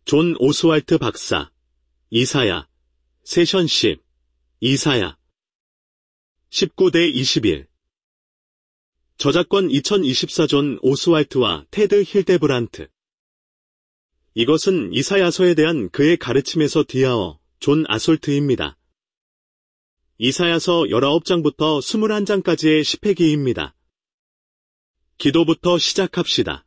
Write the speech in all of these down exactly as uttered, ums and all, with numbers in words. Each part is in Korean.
존 오스왈트 박사, 이사야, 세션십, 이사야. 십구 대 이십일. 저작권 이천이십사 존 오스왈트와 테드 힐데브란트. 이것은 이사야서에 대한 그의 가르침에서 뒤아어 존 아솔트입니다. 이사야서 십구 장부터 이십일 장까지의 십 회기입니다. 기도부터 시작합시다.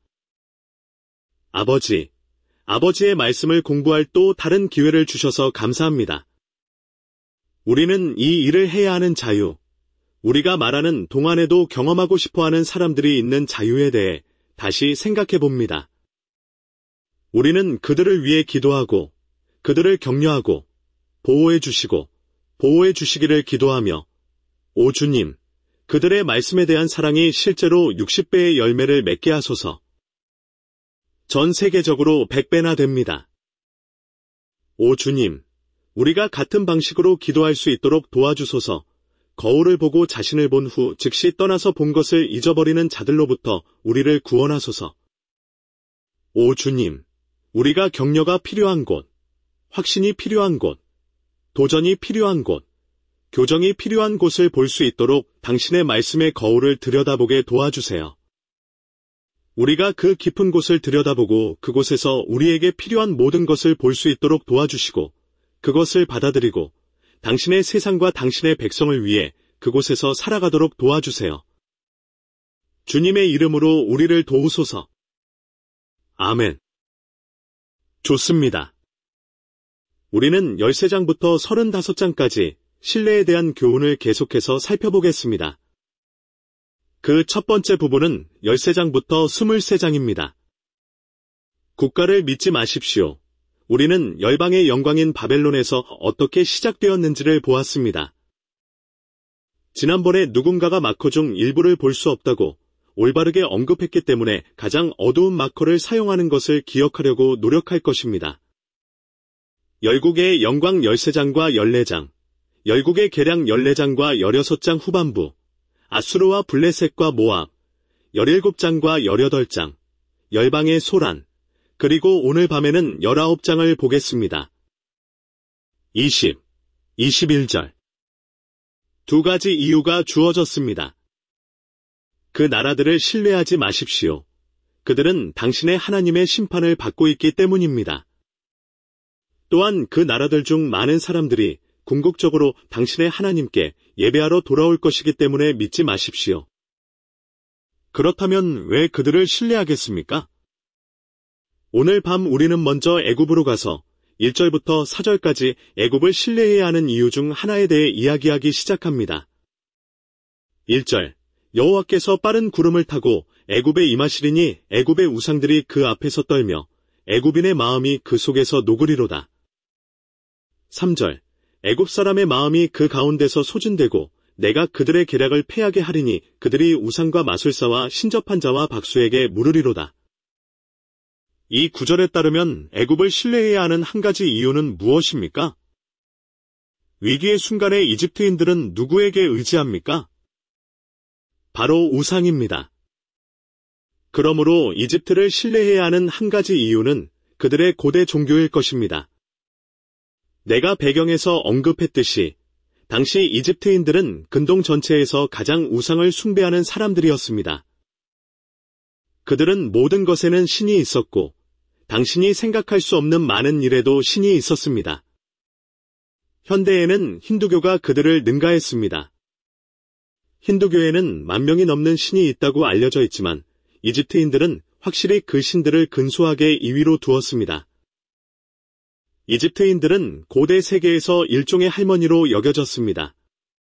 아버지, 아버지의 말씀을 공부할 또 다른 기회를 주셔서 감사합니다. 우리는 이 일을 해야 하는 자유, 우리가 말하는 동안에도 경험하고 싶어하는 사람들이 있는 자유에 대해 다시 생각해 봅니다. 우리는 그들을 위해 기도하고, 그들을 격려하고, 보호해 주시고, 보호해 주시기를 기도하며, 오 주님, 그들의 말씀에 대한 사랑이 실제로 육십 배의 열매를 맺게 하소서. 전 세계적으로 백 배나 됩니다. 오 주님, 우리가 같은 방식으로 기도할 수 있도록 도와주소서. 거울을 보고 자신을 본 후 즉시 떠나서 본 것을 잊어버리는 자들로부터 우리를 구원하소서. 오 주님, 우리가 격려가 필요한 곳, 확신이 필요한 곳, 도전이 필요한 곳, 교정이 필요한 곳을 볼 수 있도록 당신의 말씀의 거울을 들여다보게 도와주세요. 우리가 그 깊은 곳을 들여다보고 그곳에서 우리에게 필요한 모든 것을 볼 수 있도록 도와주시고 그것을 받아들이고 당신의 세상과 당신의 백성을 위해 그곳에서 살아가도록 도와주세요. 주님의 이름으로 우리를 도우소서. 아멘. 좋습니다. 우리는 십삼 장부터 삼십오 장까지 신뢰에 대한 교훈을 계속해서 살펴보겠습니다. 그 첫 번째 부분은 십삼 장부터 이십삼 장입니다. 국가를 믿지 마십시오. 우리는 열방의 영광인 바벨론에서 어떻게 시작되었는지를 보았습니다. 지난번에 누군가가 마커 중 일부를 볼 수 없다고 올바르게 언급했기 때문에 가장 어두운 마커를 사용하는 것을 기억하려고 노력할 것입니다. 열국의 영광 십삼 장과 십사 장, 열국의 계량 십사 장과 십육 장 후반부, 아수르와 블레셋과 모압, 십칠 장과 십팔 장, 열방의 소란, 그리고 오늘 밤에는 십구 장을 보겠습니다. 이십, 이십일 절. 두 가지 이유가 주어졌습니다. 그 나라들을 신뢰하지 마십시오. 그들은 당신의 하나님의 심판을 받고 있기 때문입니다. 또한 그 나라들 중 많은 사람들이 궁극적으로 당신의 하나님께 예배하러 돌아올 것이기 때문에 믿지 마십시오. 그렇다면 왜 그들을 신뢰하겠습니까? 오늘 밤 우리는 먼저 애굽으로 가서 일 절부터 사 절까지 애굽을 신뢰해야 하는 이유 중 하나에 대해 이야기하기 시작합니다. 일 절. 여호와께서 빠른 구름을 타고 애굽에 임하시리니 애굽의 우상들이 그 앞에서 떨며 애굽인의 마음이 그 속에서 녹으리로다. 삼 절. 애굽 사람의 마음이 그 가운데서 소진되고 내가 그들의 계략을 패하게 하리니 그들이 우상과 마술사와 신접한 자와 박수에게 물으리로다. 이 구절에 따르면 애굽을 신뢰해야 하는 한 가지 이유는 무엇입니까? 위기의 순간에 이집트인들은 누구에게 의지합니까? 바로 우상입니다. 그러므로 이집트를 신뢰해야 하는 한 가지 이유는 그들의 고대 종교일 것입니다. 내가 배경에서 언급했듯이 당시 이집트인들은 근동 전체에서 가장 우상을 숭배하는 사람들이었습니다. 그들은 모든 것에는 신이 있었고 당신이 생각할 수 없는 많은 일에도 신이 있었습니다. 현대에는 힌두교가 그들을 능가했습니다. 힌두교에는 만 명이 넘는 신이 있다고 알려져 있지만 이집트인들은 확실히 그 신들을 근소하게 이 위로 두었습니다. 이집트인들은 고대 세계에서 일종의 할머니로 여겨졌습니다.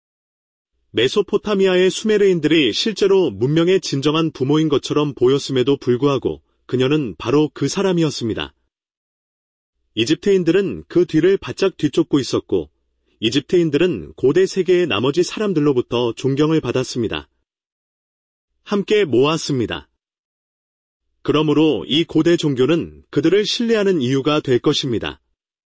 메소포타미아의 수메르인들이 실제로 문명의 진정한 부모인 것처럼 보였음에도 불구하고 그녀는 바로 그 사람이었습니다. 이집트인들은 그 뒤를 바짝 뒤쫓고 있었고 이집트인들은 고대 세계의 나머지 사람들로부터 존경을 받았습니다. 함께 모았습니다. 그러므로 이 고대 종교는 그들을 신뢰하는 이유가 될 것입니다.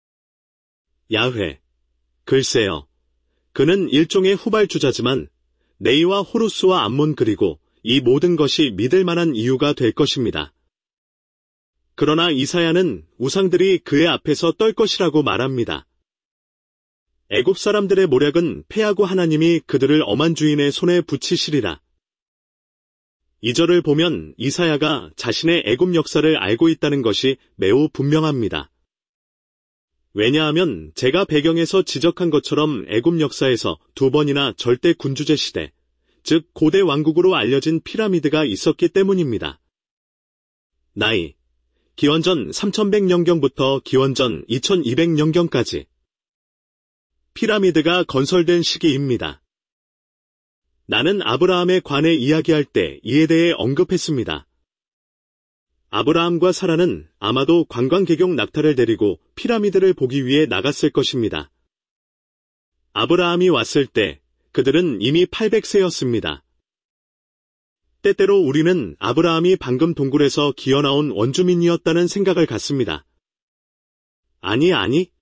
야훼. 글쎄요. 그는 일종의 후발주자지만 네이와 호루스와 암몬 그리고 이 모든 것이 믿을 만한 이유가 될 것입니다. 그러나 이사야는 우상들이 그의 앞에서 떨 것이라고 말합니다. 애굽 사람들의 모략은 패하고 하나님이 그들을 엄한 주인의 손에 붙이시리라. 이 절을 보면 이사야가 자신의 애굽 역사를 알고 있다는 것이 매우 분명합니다. 왜냐하면 제가 배경에서 지적한 것처럼 애굽 역사에서 두 번이나 절대 군주제 시대, 즉 고대 왕국으로 알려진 피라미드가 있었기 때문입니다. 나이, 기원전 삼천백 년경부터 기원전 이천이백 년경까지 피라미드가 건설된 시기입니다. 나는 아브라함에 관해 이야기할 때 이에 대해 언급했습니다. 아브라함과 사라는 아마도 관광객용 낙타를 데리고 피라미드를 보기 위해 나갔을 것입니다. 아브라함이 왔을 때 그들은 이미 팔백 세였습니다. 때때로 우리는 아브라함이 방금 동굴에서 기어나온 원주민이었다는 생각을 갖습니다. 아니 아니.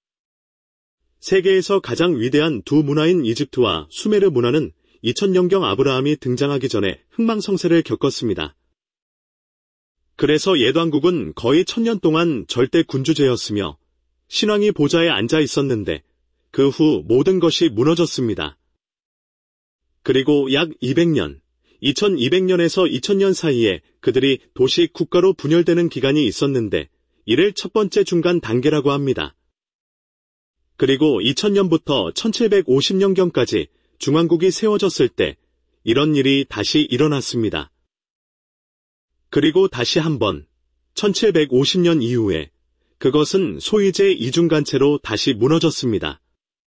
세계에서 가장 위대한 두 문화인 이집트와 수메르 문화는 이천 년경 아브라함이 등장하기 전에 흥망성쇠를 겪었습니다. 그래서 옛 왕국은 거의 천년 동안 절대 군주제였으며 신왕이 보좌에 앉아 있었는데 그 후 모든 것이 무너졌습니다. 그리고 약 이백 년, 이천이백 년에서 이천 년 사이에 그들이 도시 국가로 분열되는 기간이 있었는데 이를 첫 번째 중간 단계라고 합니다. 그리고 이천 년부터 천칠백오십 년경까지 중왕국이 세워졌을 때 이런 일이 다시 일어났습니다. 그리고 다시 한번 천칠백오십 년 이후에 그것은 소위 제이중간체로 다시 무너졌습니다.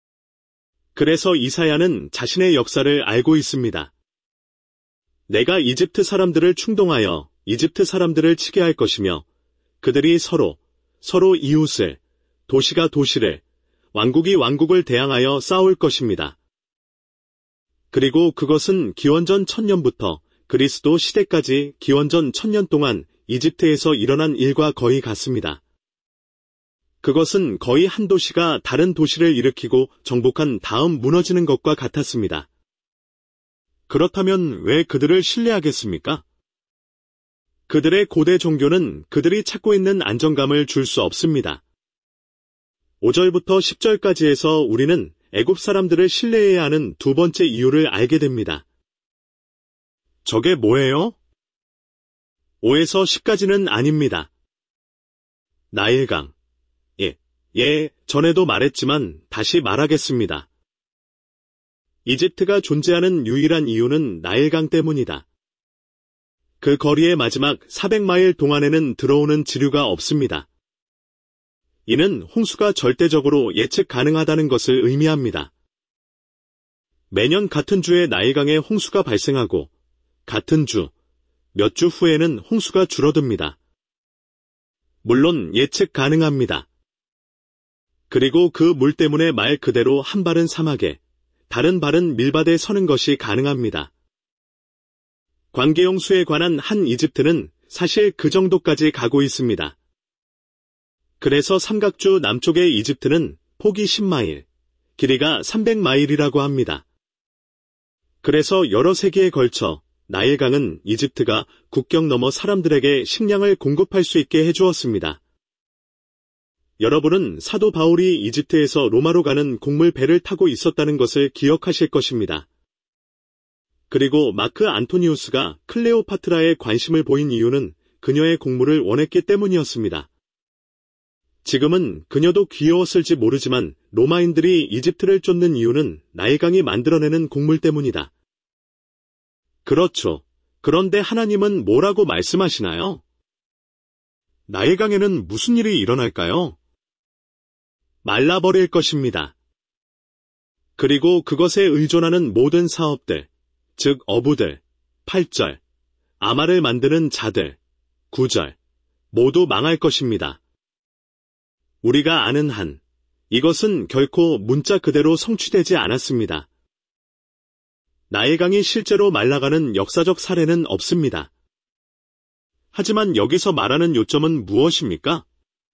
그래서 이사야는 자신의 역사를 알고 있습니다. 내가 이집트 사람들을 충동하여 이집트 사람들을 치게 할 것이며 그들이 서로 서로 이웃을, 도시가 도시를, 왕국이 왕국을 대항하여 싸울 것입니다. 그리고 그것은 기원전 천년부터 그리스도 시대까지 기원전 천년 동안 이집트에서 일어난 일과 거의 같습니다. 그것은 거의 한 도시가 다른 도시를 일으키고 정복한 다음 무너지는 것과 같았습니다. 그렇다면 왜 그들을 신뢰하겠습니까? 그들의 고대 종교는 그들이 찾고 있는 안정감을 줄 수 없습니다. 오 절부터 십 절까지 해서 우리는 애굽 사람들을 신뢰해야 하는 두 번째 이유를 알게 됩니다. 저게 뭐예요? 오에서 십까지는 아닙니다. 나일강. 예, 예, 전에도 말했지만 다시 말하겠습니다. 이집트가 존재하는 유일한 이유는 나일강 때문이다. 그 거리의 마지막 사백 마일 동안에는 들어오는 지류가 없습니다. 이는 홍수가 절대적으로 예측 가능하다는 것을 의미합니다. 매년 같은 주에 나일강에 홍수가 발생하고 같은 주, 몇 주 후에는 홍수가 줄어듭니다. 물론 예측 가능합니다. 그리고 그 물 때문에 말 그대로 한 발은 사막에, 다른 발은 밀밭에 서는 것이 가능합니다. 관계용수에 관한 한 이집트는 사실 그 정도까지 가고 있습니다. 그래서 삼각주 남쪽의 이집트는 폭이 십 마일, 길이가 삼백 마일이라고 합니다. 그래서 여러 세기에 걸쳐 나일강은 이집트가 국경 너머 사람들에게 식량을 공급할 수 있게 해주었습니다. 여러분은 사도 바울이 이집트에서 로마로 가는 곡물 배를 타고 있었다는 것을 기억하실 것입니다. 그리고 마크 안토니우스가 클레오파트라에 관심을 보인 이유는 그녀의 곡물을 원했기 때문이었습니다. 지금은 그녀도 귀여웠을지 모르지만 로마인들이 이집트를 쫓는 이유는 나일강이 만들어내는 곡물 때문이다. 그렇죠. 그런데 하나님은 뭐라고 말씀하시나요? 나일강에는 무슨 일이 일어날까요? 말라버릴 것입니다. 그리고 그것에 의존하는 모든 사업들, 즉 어부들, 팔 절, 아마를 만드는 자들, 구 절, 모두 망할 것입니다. 우리가 아는 한, 이것은 결코 문자 그대로 성취되지 않았습니다. 나일강이 실제로 말라가는 역사적 사례는 없습니다. 하지만 여기서 말하는 요점은 무엇입니까?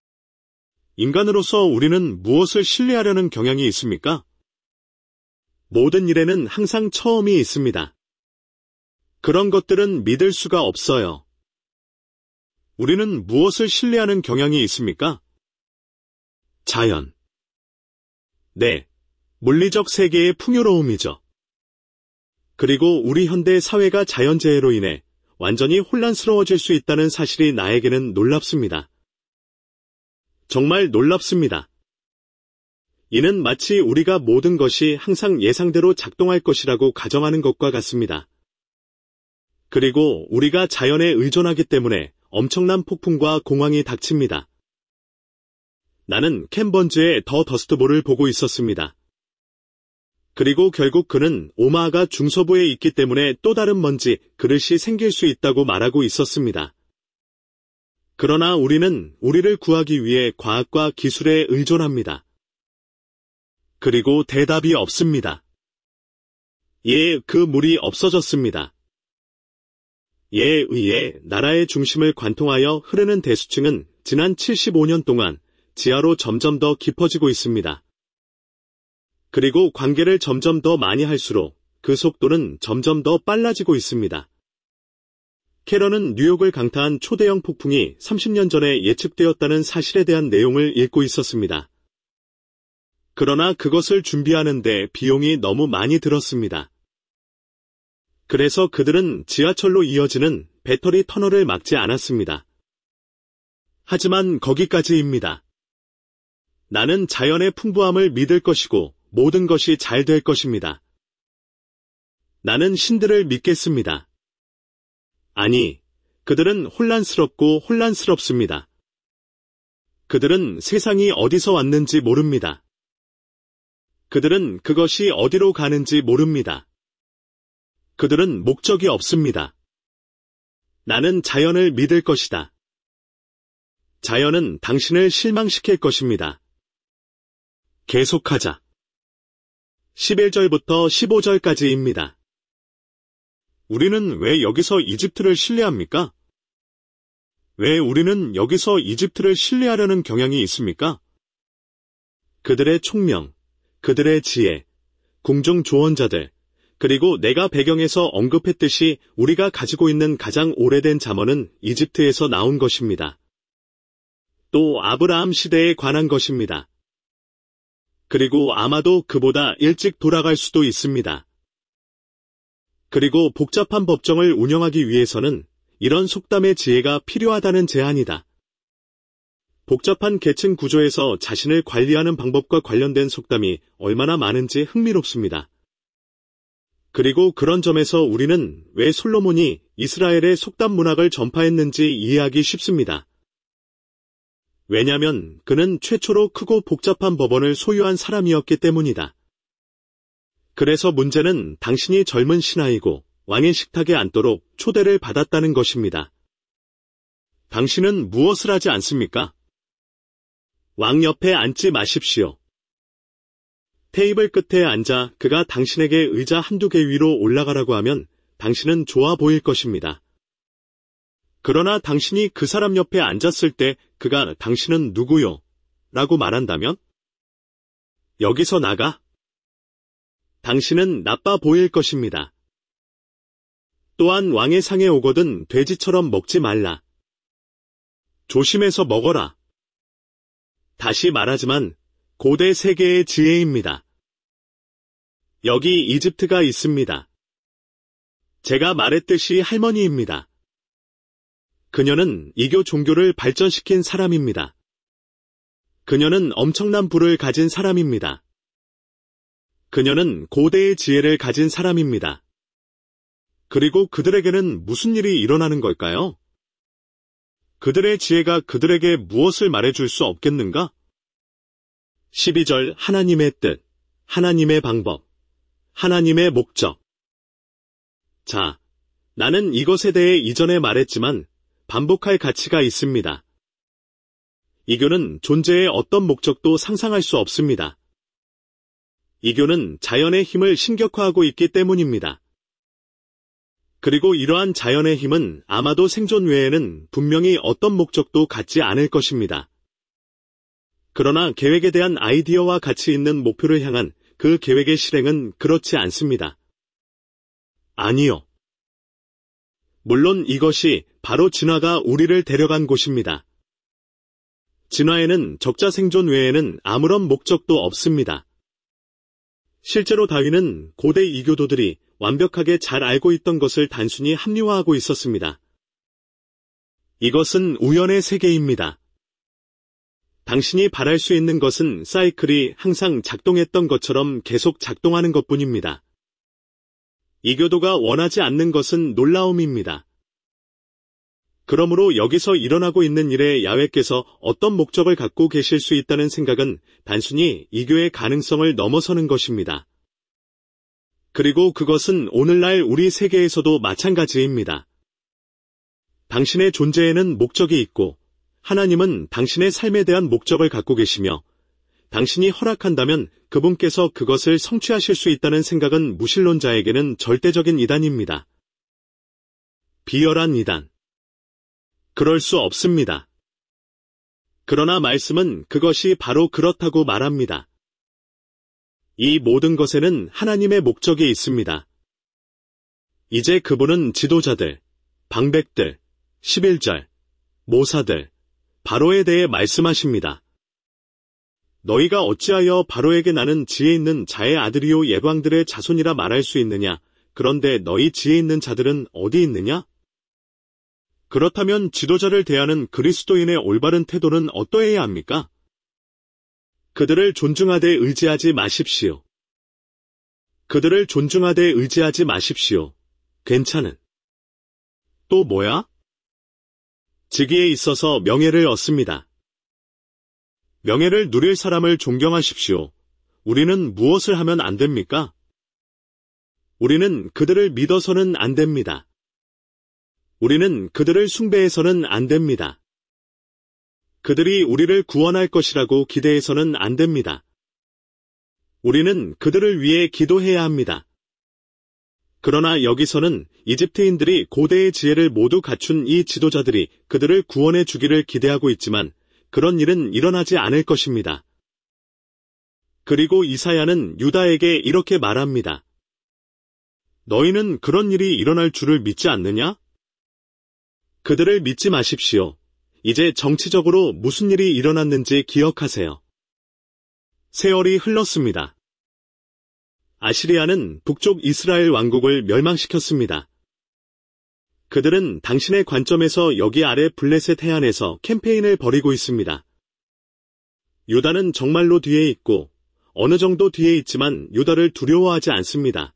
인간으로서 우리는 무엇을 신뢰하려는 경향이 있습니까? 모든 일에는 항상 처음이 있습니다. 그런 것들은 믿을 수가 없어요. 우리는 무엇을 신뢰하는 경향이 있습니까? 자연. 네, 물리적 세계의 풍요로움이죠. 그리고 우리 현대 사회가 자연재해로 인해 완전히 혼란스러워질 수 있다는 사실이 나에게는 놀랍습니다. 정말 놀랍습니다. 이는 마치 우리가 모든 것이 항상 예상대로 작동할 것이라고 가정하는 것과 같습니다. 그리고 우리가 자연에 의존하기 때문에 엄청난 폭풍과 공황이 닥칩니다. 나는 켄 번즈의 더 더스트볼을 보고 있었습니다. 그리고 결국 그는 오마하가 중서부에 있기 때문에 또 다른 먼지, 그릇이 생길 수 있다고 말하고 있었습니다. 그러나 우리는 우리를 구하기 위해 과학과 기술에 의존합니다. 그리고 대답이 없습니다. 예, 그 물이 없어졌습니다. 예에 의해 나라의 중심을 관통하여 흐르는 대수층은 지난 칠십오 년 동안 지하로 점점 더 깊어지고 있습니다. 그리고 관계를 점점 더 많이 할수록 그 속도는 점점 더 빨라지고 있습니다. 캐런은 뉴욕을 강타한 초대형 폭풍이 삼십 년 전에 예측되었다는 사실에 대한 내용을 읽고 있었습니다. 그러나 그것을 준비하는데 비용이 너무 많이 들었습니다. 그래서 그들은 지하철로 이어지는 배터리 터널을 막지 않았습니다. 하지만 거기까지입니다. 나는 자연의 풍부함을 믿을 것이고 모든 것이 잘 될 것입니다. 나는 신들을 믿겠습니다. 아니, 그들은 혼란스럽고 혼란스럽습니다. 그들은 세상이 어디서 왔는지 모릅니다. 그들은 그것이 어디로 가는지 모릅니다. 그들은 목적이 없습니다. 나는 자연을 믿을 것이다. 자연은 당신을 실망시킬 것입니다. 계속하자. 십일 절부터 십오 절까지입니다. 우리는 왜 여기서 이집트를 신뢰합니까? 왜 우리는 여기서 이집트를 신뢰하려는 경향이 있습니까? 그들의 총명, 그들의 지혜, 궁중 조언자들, 그리고 내가 배경에서 언급했듯이 우리가 가지고 있는 가장 오래된 잠언은 이집트에서 나온 것입니다. 또 아브라함 시대에 관한 것입니다. 그리고 아마도 그보다 일찍 돌아갈 수도 있습니다. 그리고 복잡한 법정을 운영하기 위해서는 이런 속담의 지혜가 필요하다는 제안이다. 복잡한 계층 구조에서 자신을 관리하는 방법과 관련된 속담이 얼마나 많은지 흥미롭습니다. 그리고 그런 점에서 우리는 왜 솔로몬이 이스라엘의 속담 문학을 전파했는지 이해하기 쉽습니다. 왜냐하면 그는 최초로 크고 복잡한 법원을 소유한 사람이었기 때문이다. 그래서 문제는 당신이 젊은 신하이고 왕의 식탁에 앉도록 초대를 받았다는 것입니다. 당신은 무엇을 하지 않습니까? 왕 옆에 앉지 마십시오. 테이블 끝에 앉아 그가 당신에게 의자 한두 개 위로 올라가라고 하면 당신은 좋아 보일 것입니다. 그러나 당신이 그 사람 옆에 앉았을 때 그가 당신은 누구요? 라고 말한다면? 여기서 나가. 당신은 나빠 보일 것입니다. 또한 왕의 상에 오거든 돼지처럼 먹지 말라. 조심해서 먹어라. 다시 말하지만 고대 세계의 지혜입니다. 여기 이집트가 있습니다. 제가 말했듯이 할머니입니다. 그녀는 이교 종교를 발전시킨 사람입니다. 그녀는 엄청난 부를 가진 사람입니다. 그녀는 고대의 지혜를 가진 사람입니다. 그리고 그들에게는 무슨 일이 일어나는 걸까요? 그들의 지혜가 그들에게 무엇을 말해줄 수 없겠는가? 십이 절 하나님의 뜻, 하나님의 방법, 하나님의 목적. 자, 나는 이것에 대해 이전에 말했지만 반복할 가치가 있습니다. 이교는 존재의 어떤 목적도 상상할 수 없습니다. 이교는 자연의 힘을 신격화하고 있기 때문입니다. 그리고 이러한 자연의 힘은 아마도 생존 외에는 분명히 어떤 목적도 갖지 않을 것입니다. 그러나 계획에 대한 아이디어와 가치 있는 목표를 향한 그 계획의 실행은 그렇지 않습니다. 아니요. 물론 이것이 바로 진화가 우리를 데려간 곳입니다. 진화에는 적자 생존 외에는 아무런 목적도 없습니다. 실제로 다윈은 고대 이교도들이 완벽하게 잘 알고 있던 것을 단순히 합리화하고 있었습니다. 이것은 우연의 세계입니다. 당신이 바랄 수 있는 것은 사이클이 항상 작동했던 것처럼 계속 작동하는 것뿐입니다. 이교도가 원하지 않는 것은 놀라움입니다. 그러므로 여기서 일어나고 있는 일에 야훼께서 어떤 목적을 갖고 계실 수 있다는 생각은 단순히 이교의 가능성을 넘어서는 것입니다. 그리고 그것은 오늘날 우리 세계에서도 마찬가지입니다. 당신의 존재에는 목적이 있고 하나님은 당신의 삶에 대한 목적을 갖고 계시며 당신이 허락한다면 그분께서 그것을 성취하실 수 있다는 생각은 무신론자에게는 절대적인 이단입니다. 비열한 이단. 그럴 수 없습니다. 그러나 말씀은 그것이 바로 그렇다고 말합니다. 이 모든 것에는 하나님의 목적이 있습니다. 이제 그분은 지도자들, 방백들, 십일절, 모사들, 바로에 대해 말씀하십니다. 너희가 어찌하여 바로에게 나는 지혜 있는 자의 아들이요 예방들의 자손이라 말할 수 있느냐? 그런데 너희 지혜 있는 자들은 어디 있느냐? 그렇다면 지도자를 대하는 그리스도인의 올바른 태도는 어떠해야 합니까? 그들을 존중하되 의지하지 마십시오. 그들을 존중하되 의지하지 마십시오. 괜찮은. 또 뭐야? 직위에 있어서 명예를 얻습니다. 명예를 누릴 사람을 존경하십시오. 우리는 무엇을 하면 안 됩니까? 우리는 그들을 믿어서는 안 됩니다. 우리는 그들을 숭배해서는 안 됩니다. 그들이 우리를 구원할 것이라고 기대해서는 안 됩니다. 우리는 그들을 위해 기도해야 합니다. 그러나 여기서는 이집트인들이 고대의 지혜를 모두 갖춘 이 지도자들이 그들을 구원해 주기를 기대하고 있지만 그런 일은 일어나지 않을 것입니다. 그리고 이사야는 유다에게 이렇게 말합니다. 너희는 그런 일이 일어날 줄을 믿지 않느냐? 그들을 믿지 마십시오. 이제 정치적으로 무슨 일이 일어났는지 기억하세요. 세월이 흘렀습니다. 아시리아는 북쪽 이스라엘 왕국을 멸망시켰습니다. 그들은 당신의 관점에서 여기 아래 블레셋 해안에서 캠페인을 벌이고 있습니다. 유다는 정말로 뒤에 있고 어느 정도 뒤에 있지만 유다를 두려워하지 않습니다.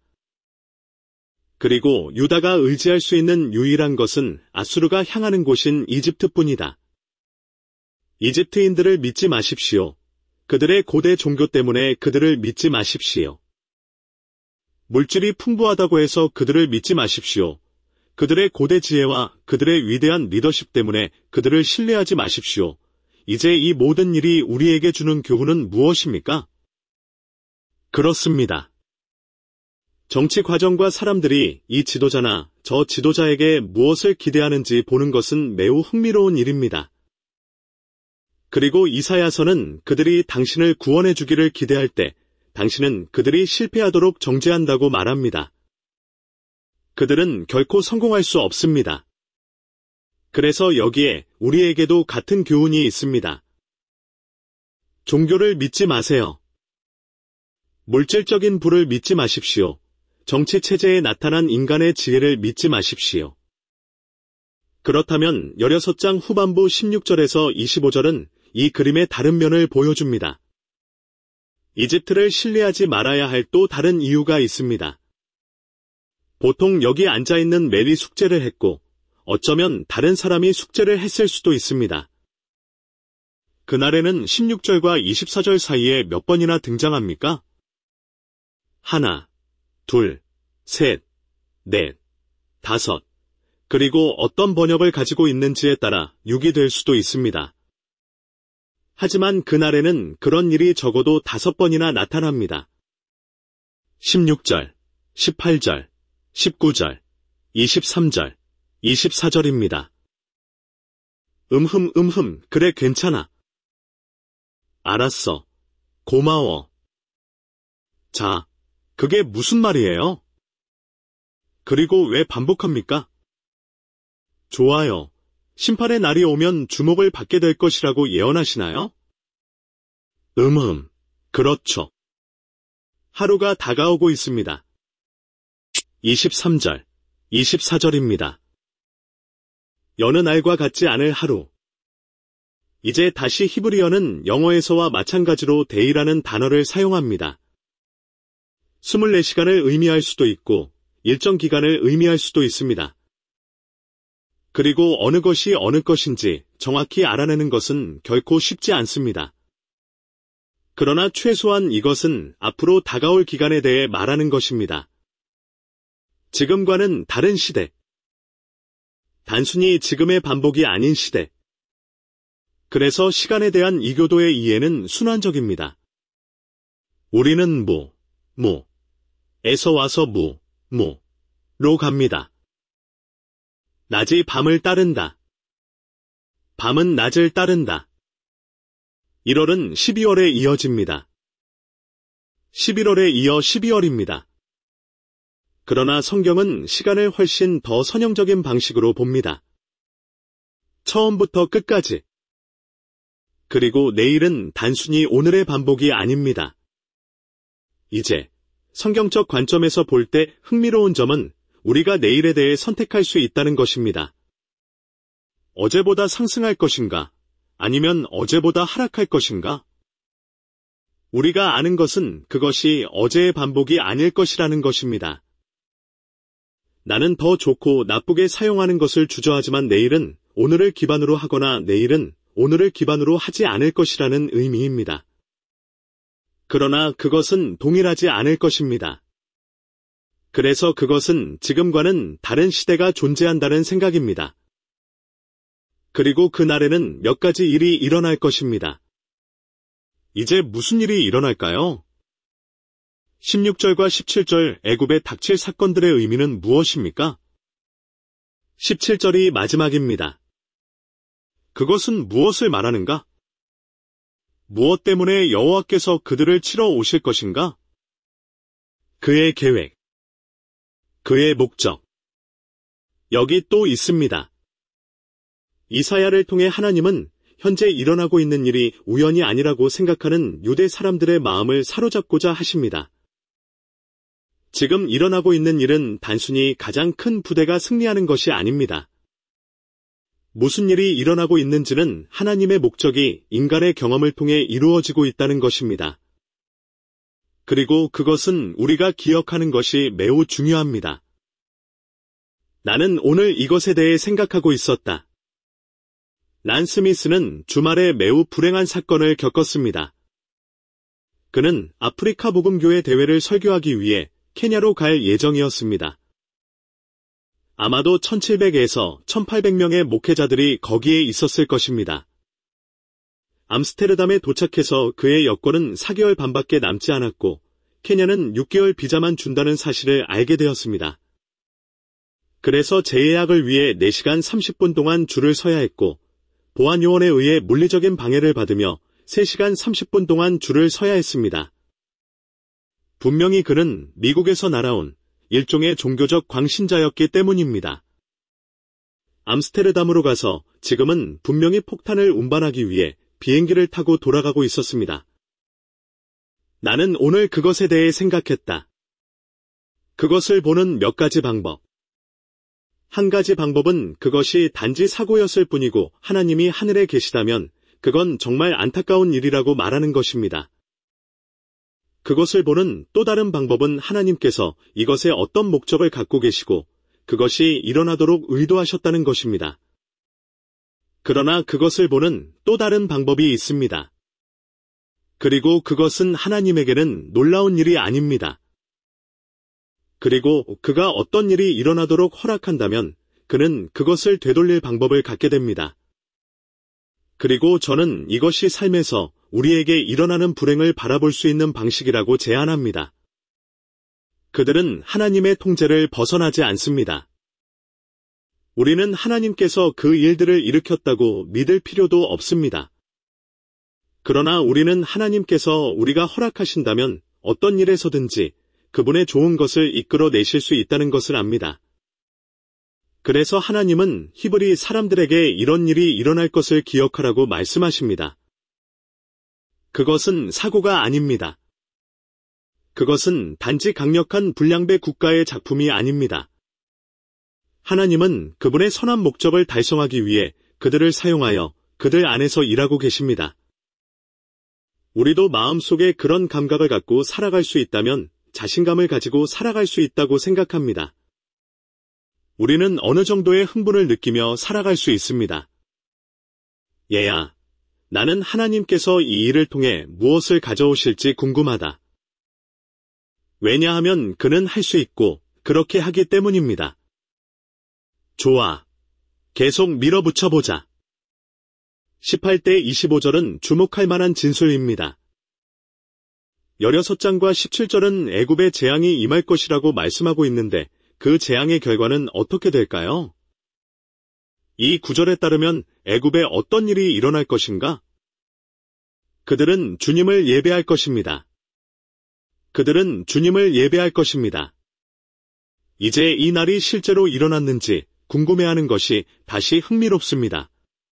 그리고 유다가 의지할 수 있는 유일한 것은 아수르가 향하는 곳인 이집트뿐이다. 이집트인들을 믿지 마십시오. 그들의 고대 종교 때문에 그들을 믿지 마십시오. 물질이 풍부하다고 해서 그들을 믿지 마십시오. 그들의 고대 지혜와 그들의 위대한 리더십 때문에 그들을 신뢰하지 마십시오. 이제 이 모든 일이 우리에게 주는 교훈은 무엇입니까? 그렇습니다. 정치 과정과 사람들이 이 지도자나 저 지도자에게 무엇을 기대하는지 보는 것은 매우 흥미로운 일입니다. 그리고 이사야서는 그들이 당신을 구원해 주기를 기대할 때 당신은 그들이 실패하도록 정죄한다고 말합니다. 그들은 결코 성공할 수 없습니다. 그래서 여기에 우리에게도 같은 교훈이 있습니다. 종교를 믿지 마세요. 물질적인 부를 믿지 마십시오. 정치 체제에 나타난 인간의 지혜를 믿지 마십시오. 그렇다면 십육 장 후반부 십육 절에서 이십오 절은 이 그림의 다른 면을 보여줍니다. 이집트를 신뢰하지 말아야 할 또 다른 이유가 있습니다. 보통 여기 앉아있는 멜이 숙제를 했고 어쩌면 다른 사람이 숙제를 했을 수도 있습니다. 그날에는 십육 절과 이십사 절 사이에 몇 번이나 등장합니까? 하나, 둘, 셋, 넷, 다섯, 그리고 어떤 번역을 가지고 있는지에 따라 육이 될 수도 있습니다. 하지만 그날에는 그런 일이 적어도 다섯 번이나 나타납니다. 십육 절, 십팔 절, 십구 절, 이십삼 절, 이십사 절입니다. 음흠 음흠 그래 괜찮아. 알았어. 고마워. 자, 그게 무슨 말이에요? 그리고 왜 반복합니까? 좋아요. 심판의 날이 오면 주목을 받게 될 것이라고 예언하시나요? 음흠, 그렇죠. 하루가 다가오고 있습니다. 이십삼 절, 이십사 절입니다. 여느 날과 같지 않을 하루. 이제 다시 히브리어는 영어에서와 마찬가지로 데이라는 단어를 사용합니다. 이십사 시간을 의미할 수도 있고 일정 기간을 의미할 수도 있습니다. 그리고 어느 것이 어느 것인지 정확히 알아내는 것은 결코 쉽지 않습니다. 그러나 최소한 이것은 앞으로 다가올 기간에 대해 말하는 것입니다. 지금과는 다른 시대. 단순히 지금의 반복이 아닌 시대. 그래서 시간에 대한 이교도의 이해는 순환적입니다. 우리는 무, 무, 에서 와서 무, 무로 갑니다. 낮이 밤을 따른다. 밤은 낮을 따른다. 일월은 십이월에 이어집니다. 십일월에 이어 십이월입니다. 그러나 성경은 시간을 훨씬 더 선형적인 방식으로 봅니다. 처음부터 끝까지. 그리고 내일은 단순히 오늘의 반복이 아닙니다. 이제 성경적 관점에서 볼 때 흥미로운 점은 우리가 내일에 대해 선택할 수 있다는 것입니다. 어제보다 상승할 것인가? 아니면 어제보다 하락할 것인가? 우리가 아는 것은 그것이 어제의 반복이 아닐 것이라는 것입니다. 나는 더 좋고 나쁘게 사용하는 것을 주저하지만 내일은 오늘을 기반으로 하거나 내일은 오늘을 기반으로 하지 않을 것이라는 의미입니다. 그러나 그것은 동일하지 않을 것입니다. 그래서 그것은 지금과는 다른 시대가 존재한다는 생각입니다. 그리고 그날에는 몇 가지 일이 일어날 것입니다. 이제 무슨 일이 일어날까요? 십육 절과 십칠 절 애굽에 닥칠 사건들의 의미는 무엇입니까? 십칠 절이 마지막입니다. 그것은 무엇을 말하는가? 무엇 때문에 여호와께서 그들을 치러 오실 것인가? 그의 계획, 그의 목적. 여기 또 있습니다. 이사야를 통해 하나님은 현재 일어나고 있는 일이 우연이 아니라고 생각하는 유대 사람들의 마음을 사로잡고자 하십니다. 지금 일어나고 있는 일은 단순히 가장 큰 부대가 승리하는 것이 아닙니다. 무슨 일이 일어나고 있는지는 하나님의 목적이 인간의 경험을 통해 이루어지고 있다는 것입니다. 그리고 그것은 우리가 기억하는 것이 매우 중요합니다. 나는 오늘 이것에 대해 생각하고 있었다. 란 스미스는 주말에 매우 불행한 사건을 겪었습니다. 그는 아프리카 복음교회 대회를 설교하기 위해 케냐로 갈 예정이었습니다. 아마도 천칠백에서 천팔백 명의 목회자들이 거기에 있었을 것입니다. 암스테르담에 도착해서 그의 여권은 사 개월 반밖에 남지 않았고 케냐는 육 개월 비자만 준다는 사실을 알게 되었습니다. 그래서 재예약을 위해 네 시간 삼십 분 동안 줄을 서야 했고 보안요원에 의해 물리적인 방해를 받으며 세 시간 삼십 분 동안 줄을 서야 했습니다. 분명히 그는 미국에서 날아온 일종의 종교적 광신자였기 때문입니다. 암스테르담으로 가서 지금은 분명히 폭탄을 운반하기 위해 비행기를 타고 돌아가고 있었습니다. 나는 오늘 그것에 대해 생각했다. 그것을 보는 몇 가지 방법. 한 가지 방법은 그것이 단지 사고였을 뿐이고 하나님이 하늘에 계시다면 그건 정말 안타까운 일이라고 말하는 것입니다. 그것을 보는 또 다른 방법은 하나님께서 이것에 어떤 목적을 갖고 계시고 그것이 일어나도록 의도하셨다는 것입니다. 그러나 그것을 보는 또 다른 방법이 있습니다. 그리고 그것은 하나님에게는 놀라운 일이 아닙니다. 그리고 그가 어떤 일이 일어나도록 허락한다면 그는 그것을 되돌릴 방법을 갖게 됩니다. 그리고 저는 이것이 삶에서 우리에게 일어나는 불행을 바라볼 수 있는 방식이라고 제안합니다. 그들은 하나님의 통제를 벗어나지 않습니다. 우리는 하나님께서 그 일들을 일으켰다고 믿을 필요도 없습니다. 그러나 우리는 하나님께서 우리가 허락하신다면 어떤 일에서든지 그분의 좋은 것을 이끌어내실 수 있다는 것을 압니다. 그래서 하나님은 히브리 사람들에게 이런 일이 일어날 것을 기억하라고 말씀하십니다. 그것은 사고가 아닙니다. 그것은 단지 강력한 불량배 국가의 작품이 아닙니다. 하나님은 그분의 선한 목적을 달성하기 위해 그들을 사용하여 그들 안에서 일하고 계십니다. 우리도 마음속에 그런 감각을 갖고 살아갈 수 있다면 자신감을 가지고 살아갈 수 있다고 생각합니다. 우리는 어느 정도의 흥분을 느끼며 살아갈 수 있습니다. 얘야, 나는 하나님께서 이 일을 통해 무엇을 가져오실지 궁금하다. 왜냐하면 그는 할 수 있고 그렇게 하기 때문입니다. 좋아. 계속 밀어붙여보자. 십팔 대 이십오 절은 주목할 만한 진술입니다. 십육 장과 십칠 절은 애굽의 재앙이 임할 것이라고 말씀하고 있는데 그 재앙의 결과는 어떻게 될까요? 이 구절에 따르면 애굽에 어떤 일이 일어날 것인가? 그들은 주님을 예배할 것입니다. 그들은 주님을 예배할 것입니다. 이제 이 날이 실제로 일어났는지 궁금해하는 것이 다시 흥미롭습니다.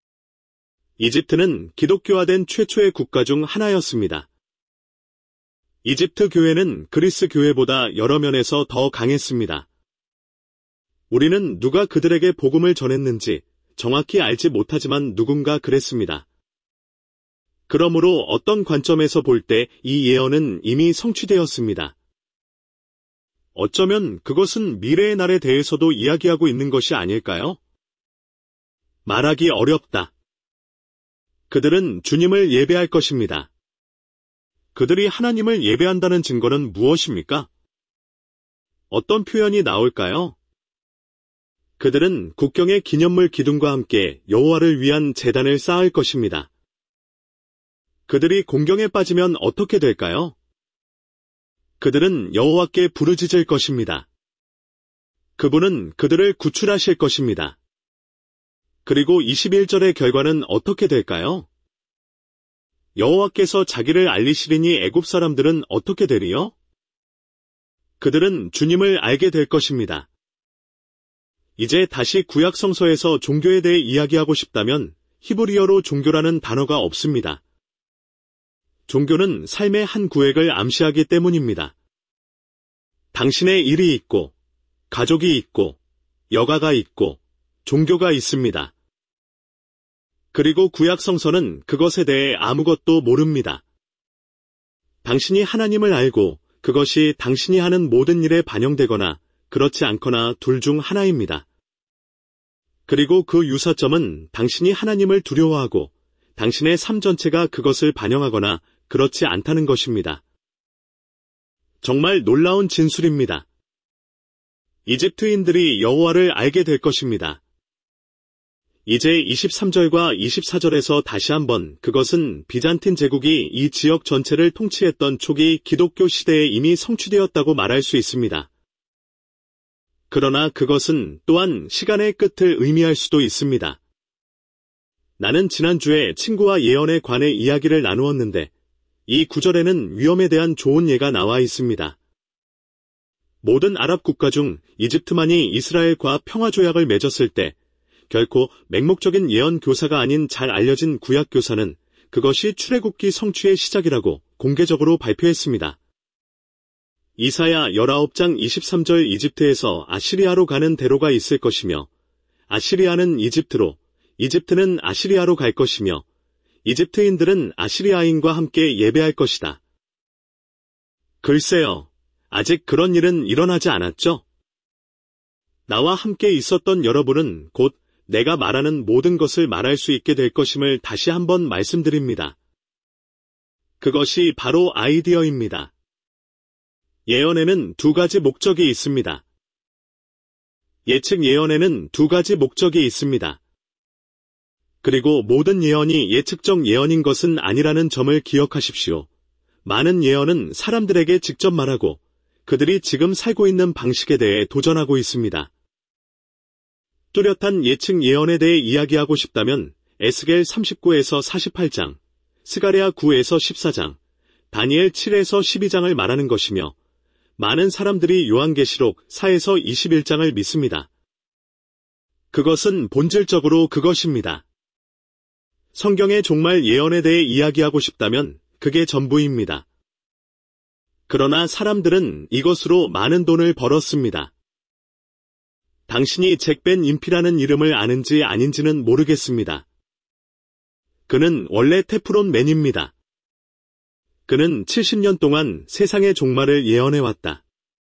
이집트는 기독교화된 최초의 국가 중 하나였습니다. 이집트 교회는 그리스 교회보다 여러 면에서 더 강했습니다. 우리는 누가 그들에게 복음을 전했는지 정확히 알지 못하지만 누군가 그랬습니다. 그러므로 어떤 관점에서 볼 때 이 예언은 이미 성취되었습니다. 어쩌면 그것은 미래의 날에 대해서도 이야기하고 있는 것이 아닐까요? 말하기 어렵다. 그들은 주님을 예배할 것입니다. 그들이 하나님을 예배한다는 증거는 무엇입니까? 어떤 표현이 나올까요? 그들은 국경의 기념물 기둥과 함께 여호와를 위한 제단을 쌓을 것입니다. 그들이 공경에 빠지면 어떻게 될까요? 그들은 여호와께 부르짖을 것입니다. 그분은 그들을 구출하실 것입니다. 그리고 이십일 절의 결과는 어떻게 될까요? 여호와께서 자기를 알리시리니 애굽 사람들은 어떻게 되리요? 그들은 주님을 알게 될 것입니다. 이제 다시 구약 성서에서 종교에 대해 이야기하고 싶다면 히브리어로 종교라는 단어가 없습니다. 종교는 삶의 한 구획을 암시하기 때문입니다. 당신의 일이 있고, 가족이 있고, 여가가 있고, 종교가 있습니다. 그리고 구약 성서는 그것에 대해 아무것도 모릅니다. 당신이 하나님을 알고 그것이 당신이 하는 모든 일에 반영되거나 그렇지 않거나 둘 중 하나입니다. 그리고 그 유사점은 당신이 하나님을 두려워하고 당신의 삶 전체가 그것을 반영하거나 그렇지 않다는 것입니다. 정말 놀라운 진술입니다. 이집트인들이 여호와를 알게 될 것입니다. 이제 이십삼 절과 이십사 절에서 다시 한번 그것은 비잔틴 제국이 이 지역 전체를 통치했던 초기 기독교 시대에 이미 성취되었다고 말할 수 있습니다. 그러나 그것은 또한 시간의 끝을 의미할 수도 있습니다. 나는 지난주에 친구와 예언에 관해 이야기를 나누었는데 이 구절에는 위험에 대한 좋은 예가 나와 있습니다. 모든 아랍 국가 중 이집트만이 이스라엘과 평화조약을 맺었을 때 결코 맹목적인 예언 교사가 아닌 잘 알려진 구약 교사는 그것이 출애굽기 성취의 시작이라고 공개적으로 발표했습니다. 이사야 십구 장 이십삼 절 이집트에서 아시리아로 가는 대로가 있을 것이며 아시리아는 이집트로, 이집트는 아시리아로 갈 것이며 이집트인들은 아시리아인과 함께 예배할 것이다. 글쎄요, 아직 그런 일은 일어나지 않았죠? 나와 함께 있었던 여러분은 곧 내가 말하는 모든 것을 말할 수 있게 될 것임을 다시 한번 말씀드립니다. 그것이 바로 아이디어입니다. 예언에는 두 가지 목적이 있습니다. 예측 예언에는 두 가지 목적이 있습니다. 그리고 모든 예언이 예측적 예언인 것은 아니라는 점을 기억하십시오. 많은 예언은 사람들에게 직접 말하고 그들이 지금 살고 있는 방식에 대해 도전하고 있습니다. 뚜렷한 예측 예언에 대해 이야기하고 싶다면 에스겔 삼십구에서 사십팔 장, 스가랴 구에서 십사 장, 다니엘 칠에서 십이 장을 말하는 것이며 많은 사람들이 요한계시록 사에서 이십일 장을 믿습니다. 그것은 본질적으로 그것입니다. 성경의 종말 예언에 대해 이야기하고 싶다면 그게 전부입니다. 그러나 사람들은 이것으로 많은 돈을 벌었습니다. 당신이 잭 벤 임피라는 이름을 아는지 아닌지는 모르겠습니다. 그는 원래 테프론 맨입니다. 그는 칠십 년 동안 세상의 종말을 예언해왔다.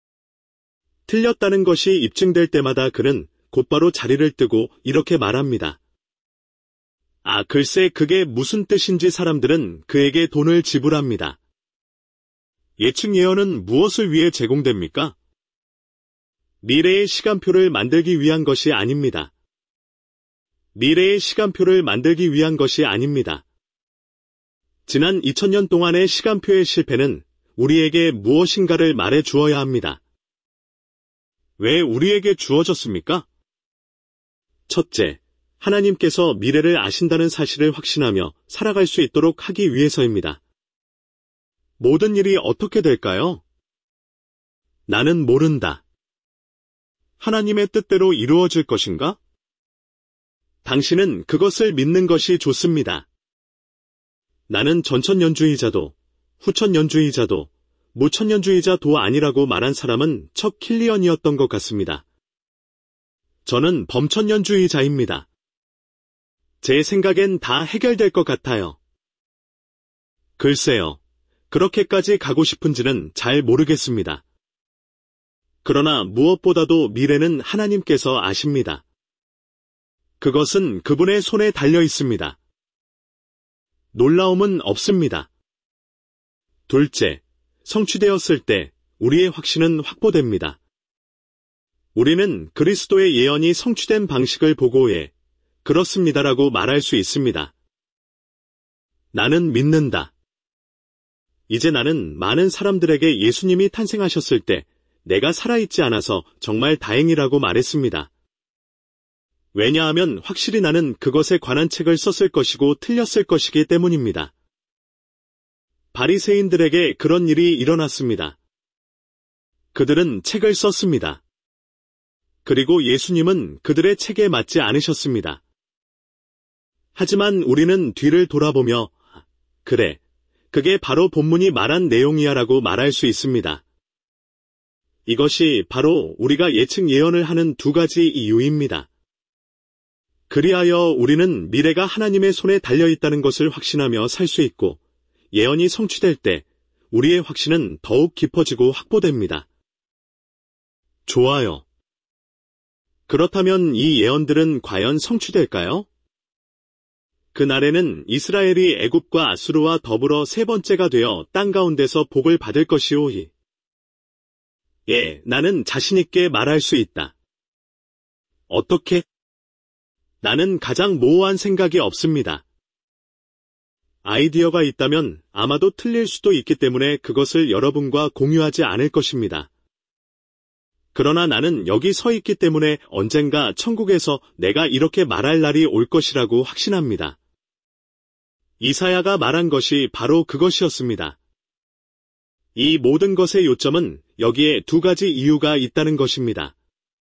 틀렸다는 것이 입증될 때마다 그는 곧바로 자리를 뜨고 이렇게 말합니다. 아, 글쎄 그게 무슨 뜻인지 사람들은 그에게 돈을 지불합니다. 예측 예언은 무엇을 위해 제공됩니까? 미래의 시간표를 만들기 위한 것이 아닙니다. 미래의 시간표를 만들기 위한 것이 아닙니다. 지난 이천 년 동안의 시간표의 실패는 우리에게 무엇인가를 말해 주어야 합니다. 왜 우리에게 주어졌습니까? 첫째, 하나님께서 미래를 아신다는 사실을 확신하며 살아갈 수 있도록 하기 위해서입니다. 모든 일이 어떻게 될까요? 나는 모른다. 하나님의 뜻대로 이루어질 것인가? 당신은 그것을 믿는 것이 좋습니다. 나는 전천년주의자도, 후천년주의자도, 무천년주의자도 아니라고 말한 사람은 척 킬리언이었던 것 같습니다. 저는 범천년주의자입니다. 제 생각엔 다 해결될 것 같아요. 글쎄요, 그렇게까지 가고 싶은지는 잘 모르겠습니다. 그러나 무엇보다도 미래는 하나님께서 아십니다. 그것은 그분의 손에 달려 있습니다. 놀라움은 없습니다. 둘째, 성취되었을 때 우리의 확신은 확보됩니다. 우리는 그리스도의 예언이 성취된 방식을 보고 예, 그렇습니다라고 말할 수 있습니다. 나는 믿는다. 이제 나는 많은 사람들에게 예수님이 탄생하셨을 때 내가 살아있지 않아서 정말 다행이라고 말했습니다. 왜냐하면 확실히 나는 그것에 관한 책을 썼을 것이고 틀렸을 것이기 때문입니다. 바리새인들에게 그런 일이 일어났습니다. 그들은 책을 썼습니다. 그리고 예수님은 그들의 책에 맞지 않으셨습니다. 하지만 우리는 뒤를 돌아보며 그래, 그게 바로 본문이 말한 내용이야 라고 말할 수 있습니다. 이것이 바로 우리가 예측 예언을 하는 두 가지 이유입니다. 그리하여 우리는 미래가 하나님의 손에 달려있다는 것을 확신하며 살 수 있고 예언이 성취될 때 우리의 확신은 더욱 깊어지고 확보됩니다. 좋아요. 그렇다면 이 예언들은 과연 성취될까요? 그날에는 이스라엘이 애굽과 아수르와 더불어 세 번째가 되어 땅 가운데서 복을 받을 것이오이. 예, 나는 자신있게 말할 수 있다. 어떻게? 나는 가장 모호한 생각이 없습니다. 아이디어가 있다면 아마도 틀릴 수도 있기 때문에 그것을 여러분과 공유하지 않을 것입니다. 그러나 나는 여기 서 있기 때문에 언젠가 천국에서 내가 이렇게 말할 날이 올 것이라고 확신합니다. 이사야가 말한 것이 바로 그것이었습니다. 이 모든 것의 요점은 여기에 두 가지 이유가 있다는 것입니다.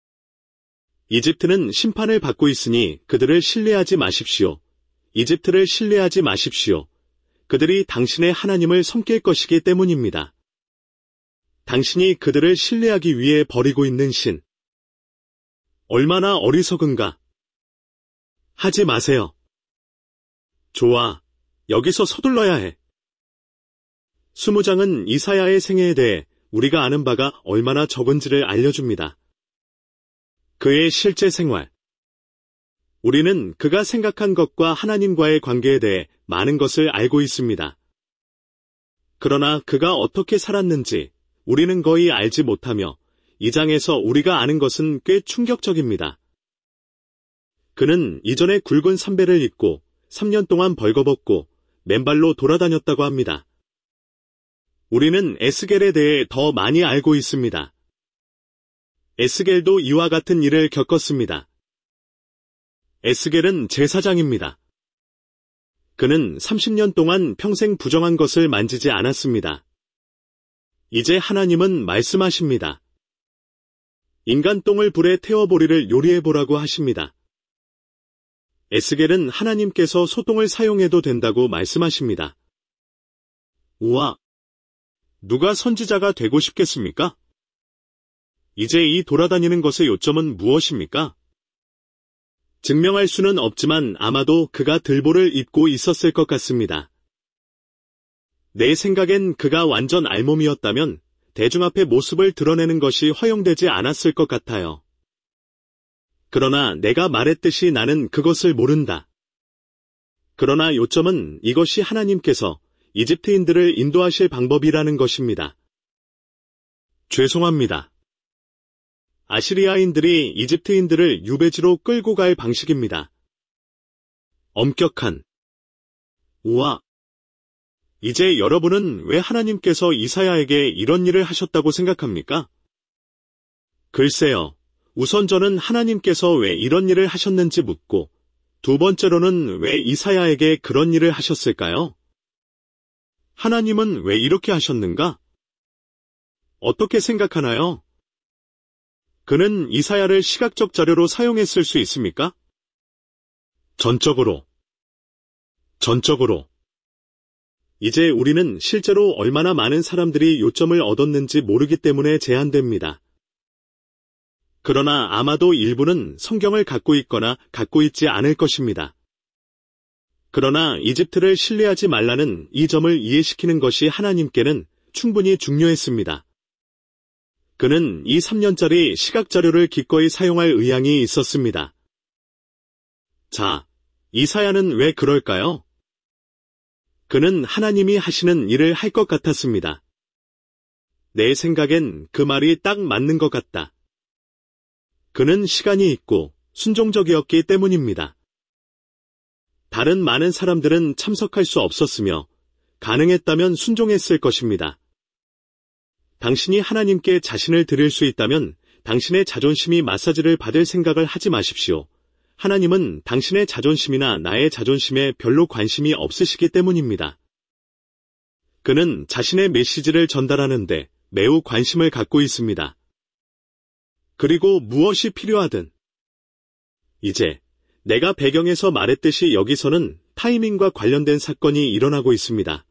이집트는 심판을 받고 있으니 그들을 신뢰하지 마십시오. 이집트를 신뢰하지 마십시오. 그들이 당신의 하나님을 섬길 것이기 때문입니다. 당신이 그들을 신뢰하기 위해 버리고 있는 신. 얼마나 어리석은가. 하지 마세요. 좋아. 여기서 서둘러야 해. 스무 장은 이사야의 생애에 대해 우리가 아는 바가 얼마나 적은지를 알려줍니다. 그의 실제 생활. 우리는 그가 생각한 것과 하나님과의 관계에 대해 많은 것을 알고 있습니다. 그러나 그가 어떻게 살았는지 우리는 거의 알지 못하며 이 장에서 우리가 아는 것은 꽤 충격적입니다. 그는 이전에 굵은 삼배를 입고 삼 년 동안 벌거벗고 맨발로 돌아다녔다고 합니다. 우리는 에스겔에 대해 더 많이 알고 있습니다. 에스겔도 이와 같은 일을 겪었습니다. 에스겔은 제사장입니다. 그는 삼십 년 동안 평생 부정한 것을 만지지 않았습니다. 이제 하나님은 말씀하십니다. 인간 똥을 불에 태워보리를 요리해보라고 하십니다. 에스겔은 하나님께서 소똥을 사용해도 된다고 말씀하십니다. 우와! 누가 선지자가 되고 싶겠습니까? 이제 이 돌아다니는 것의 요점은 무엇입니까? 증명할 수는 없지만 아마도 그가 들보를 입고 있었을 것 같습니다. 내 생각엔 그가 완전 알몸이었다면 대중 앞에 모습을 드러내는 것이 허용되지 않았을 것 같아요. 그러나 내가 말했듯이 나는 그것을 모른다. 그러나 요점은 이것이 하나님께서 이집트인들을 인도하실 방법이라는 것입니다. 죄송합니다. 아시리아인들이 이집트인들을 유배지로 끌고 갈 방식입니다. 엄격한. 우와. 이제 여러분은 왜 하나님께서 이사야에게 이런 일을 하셨다고 생각합니까? 글쎄요. 우선 저는 하나님께서 왜 이런 일을 하셨는지 묻고, 두 번째로는 왜 이사야에게 그런 일을 하셨을까요? 하나님은 왜 이렇게 하셨는가? 어떻게 생각하나요? 그는 이사야를 시각적 자료로 사용했을 수 있습니까? 전적으로. 전적으로. 이제 우리는 실제로 얼마나 많은 사람들이 요점을 얻었는지 모르기 때문에 제한됩니다. 그러나 아마도 일부는 성경을 갖고 있거나 갖고 있지 않을 것입니다. 그러나 이집트를 신뢰하지 말라는 이 점을 이해시키는 것이 하나님께는 충분히 중요했습니다. 그는 이 삼 년짜리 시각자료를 기꺼이 사용할 의향이 있었습니다. 자, 이사야는 왜 그럴까요? 그는 하나님이 하시는 일을 할 것 같았습니다. 내 생각엔 그 말이 딱 맞는 것 같다. 그는 시간이 있고 순종적이었기 때문입니다. 다른 많은 사람들은 참석할 수 없었으며 가능했다면 순종했을 것입니다. 당신이 하나님께 자신을 드릴 수 있다면 당신의 자존심이 마사지를 받을 생각을 하지 마십시오. 하나님은 당신의 자존심이나 나의 자존심에 별로 관심이 없으시기 때문입니다. 그는 자신의 메시지를 전달하는데 매우 관심을 갖고 있습니다. 그리고 무엇이 필요하든. 이제 내가 배경에서 말했듯이 여기서는 타이밍과 관련된 사건이 일어나고 있습니다.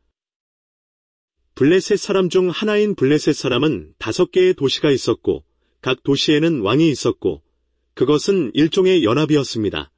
블레셋 사람 중 하나인 블레셋 사람은 다섯 개의 도시가 있었고 각 도시에는 왕이 있었고 그것은 일종의 연합이었습니다.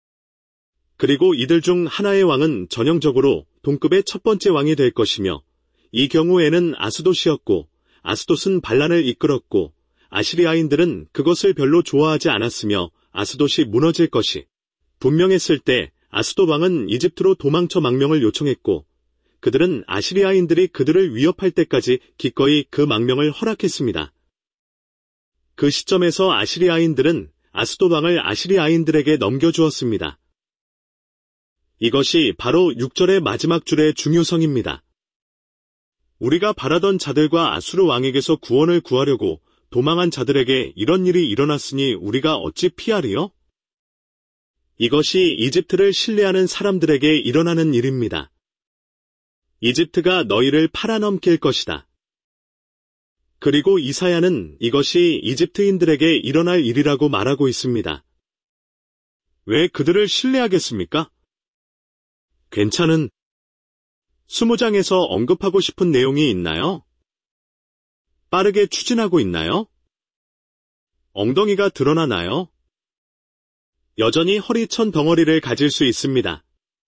그리고 이들 중 하나의 왕은 전형적으로 동급의 첫 번째 왕이 될 것이며 이 경우에는 아스돗이었고 아스돗은 반란을 이끌었고 아시리아인들은 그것을 별로 좋아하지 않았으며 아스돗이 무너질 것이 분명했을 때 아스돗 왕은 이집트로 도망쳐 망명을 요청했고 그들은 아시리아인들이 그들을 위협할 때까지 기꺼이 그 망명을 허락했습니다. 그 시점에서 아시리아인들은 아스돗 왕을 아시리아인들에게 넘겨주었습니다. 이것이 바로 육 절의 마지막 줄의 중요성입니다. 우리가 바라던 자들과 아수르 왕에게서 구원을 구하려고 도망한 자들에게 이런 일이 일어났으니 우리가 어찌 피하리요? 이것이 이집트를 신뢰하는 사람들에게 일어나는 일입니다. 이집트가 너희를 팔아넘길 것이다. 그리고 이사야는 이것이 이집트인들에게 일어날 일이라고 말하고 있습니다. 왜 그들을 신뢰하겠습니까? 괜찮은 스무 장에서 언급하고 싶은 내용이 있나요? 빠르게 추진하고 있나요? 엉덩이가 드러나나요? 여전히 허리천 덩어리를 가질 수 있습니다.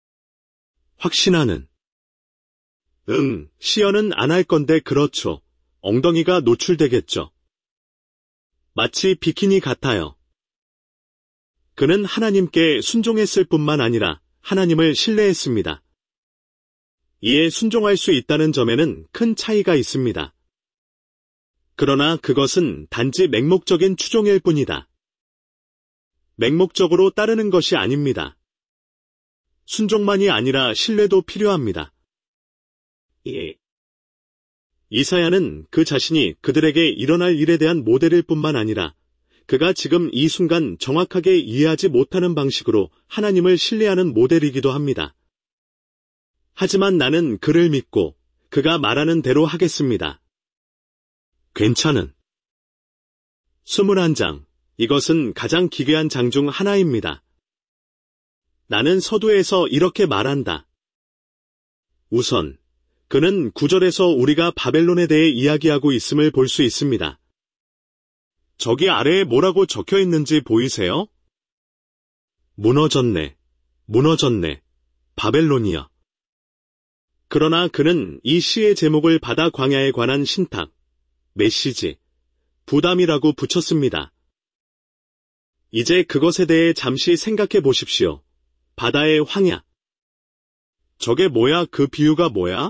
확신하는. 응, 시연은 안 할 건데 그렇죠. 엉덩이가 노출되겠죠. 마치 비키니 같아요. 그는 하나님께 순종했을 뿐만 아니라 하나님을 신뢰했습니다. 이에 순종할 수 있다는 점에는 큰 차이가 있습니다. 그러나 그것은 단지 맹목적인 추종일 뿐이다. 맹목적으로 따르는 것이 아닙니다. 순종만이 아니라 신뢰도 필요합니다. 예. 이사야는 그 자신이 그들에게 일어날 일에 대한 모델일 뿐만 아니라 그가 지금 이 순간 정확하게 이해하지 못하는 방식으로 하나님을 신뢰하는 모델이기도 합니다. 하지만 나는 그를 믿고 그가 말하는 대로 하겠습니다. 괜찮은. 스물한 장. 이것은 가장 기괴한 장 중 하나입니다. 나는 서두에서 이렇게 말한다. 우선 그는 구절에서 우리가 바벨론에 대해 이야기하고 있음을 볼 수 있습니다. 저기 아래에 뭐라고 적혀 있는지 보이세요? 무너졌네, 무너졌네, 바벨론이여. 그러나 그는 이 시의 제목을 바다 광야에 관한 신탁, 메시지, 부담이라고 붙였습니다. 이제 그것에 대해 잠시 생각해 보십시오. 바다의 황야. 저게 뭐야? 그 비유가 뭐야?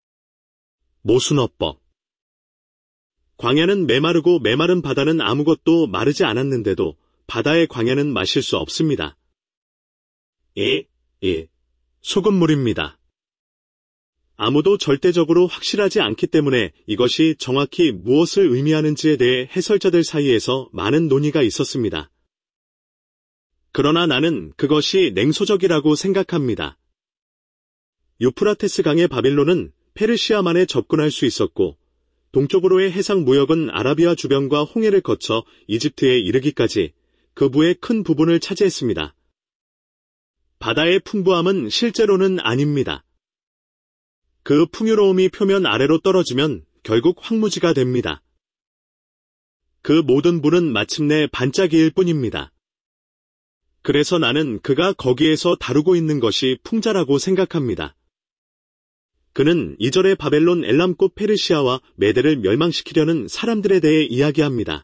모순어법. 광야는 메마르고 메마른 바다는 아무것도 마르지 않았는데도 바다의 광야는 마실 수 없습니다. 예, 예, 소금물입니다. 아무도 절대적으로 확실하지 않기 때문에 이것이 정확히 무엇을 의미하는지에 대해 해설자들 사이에서 많은 논의가 있었습니다. 그러나 나는 그것이 냉소적이라고 생각합니다. 유프라테스 강의 바빌론은 페르시아만에 접근할 수 있었고 동쪽으로의 해상 무역은 아라비아 주변과 홍해를 거쳐 이집트에 이르기까지 그 부의 큰 부분을 차지했습니다. 바다의 풍부함은 실제로는 아닙니다. 그 풍요로움이 표면 아래로 떨어지면 결국 황무지가 됩니다. 그 모든 부는 마침내 반짝이일 뿐입니다. 그래서 나는 그가 거기에서 다루고 있는 것이 풍자라고 생각합니다. 그는 이절의 바벨론 엘람꽃 페르시아와 메대를 멸망시키려는 사람들에 대해 이야기합니다.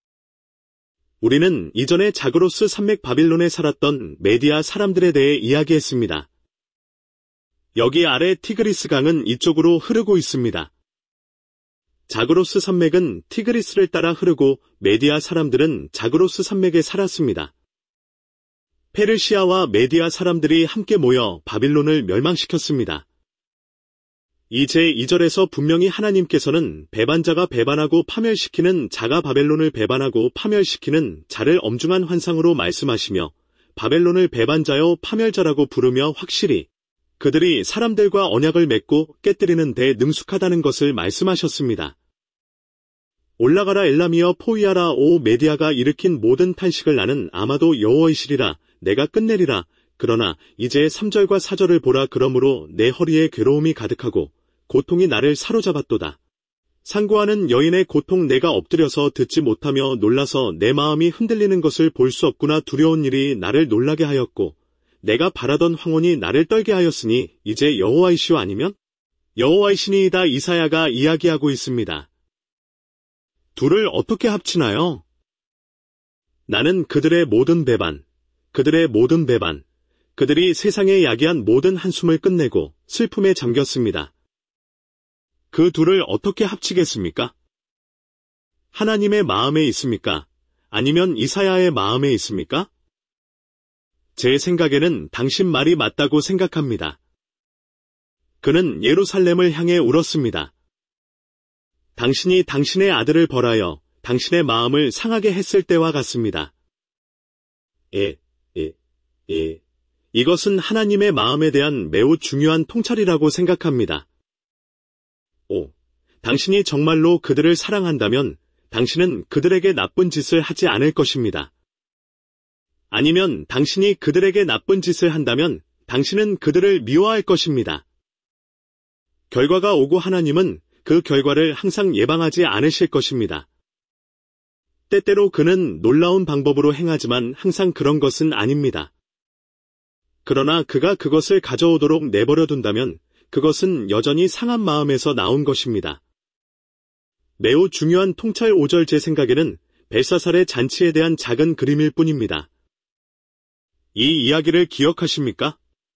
우리는 이전에 자그로스 산맥 바빌론에 살았던 메디아 사람들에 대해 이야기했습니다. 여기 아래 티그리스 강은 이쪽으로 흐르고 있습니다. 자그로스 산맥은 티그리스를 따라 흐르고 메디아 사람들은 자그로스 산맥에 살았습니다. 페르시아와 메디아 사람들이 함께 모여 바빌론을 멸망시켰습니다. 이 제이 절에서 분명히 하나님께서는 배반자가 배반하고 파멸시키는 자가 바벨론을 배반하고 파멸시키는 자를 엄중한 환상으로 말씀하시며 바벨론을 배반자요 파멸자라고 부르며 확실히 그들이 사람들과 언약을 맺고 깨뜨리는 데 능숙하다는 것을 말씀하셨습니다. 올라가라 엘람이여 포위하라 오 메디아가 일으킨 모든 탄식을 나는 아마도 여호와이시리라 내가 끝내리라. 그러나 이제 삼 절과 사 절을 보라. 그러므로 내 허리에 괴로움이 가득하고 고통이 나를 사로잡았도다. 상고하는 여인의 고통 내가 엎드려서 듣지 못하며 놀라서 내 마음이 흔들리는 것을 볼 수 없구나. 두려운 일이 나를 놀라게 하였고 내가 바라던 황혼이 나를 떨게 하였으니 이제 여호와이시오 아니면? 여호와이시니이다. 이사야가 이야기하고 있습니다. 둘을 어떻게 합치나요? 나는 그들의 모든 배반, 그들의 모든 배반, 그들이 세상에 야기한 모든 한숨을 끝내고 슬픔에 잠겼습니다. 그 둘을 어떻게 합치겠습니까? 하나님의 마음에 있습니까? 아니면 이사야의 마음에 있습니까? 제 생각에는 당신 말이 맞다고 생각합니다. 그는 예루살렘을 향해 울었습니다. 당신이 당신의 아들을 벌하여 당신의 마음을 상하게 했을 때와 같습니다. 예, 예, 예. 이것은 하나님의 마음에 대한 매우 중요한 통찰이라고 생각합니다. 오, 당신이 정말로 그들을 사랑한다면 당신은 그들에게 나쁜 짓을 하지 않을 것입니다. 아니면 당신이 그들에게 나쁜 짓을 한다면 당신은 그들을 미워할 것입니다. 결과가 오고 하나님은 그 결과를 항상 예방하지 않으실 것입니다. 때때로 그는 놀라운 방법으로 행하지만 항상 그런 것은 아닙니다. 그러나 그가 그것을 가져오도록 내버려 둔다면 그것은 여전히 상한 마음에서 나온 것입니다. 매우 중요한 통찰 오 절 제 생각에는 벨사살의 잔치에 대한 작은 그림일 뿐입니다. 이 이야기를 기억하십니까?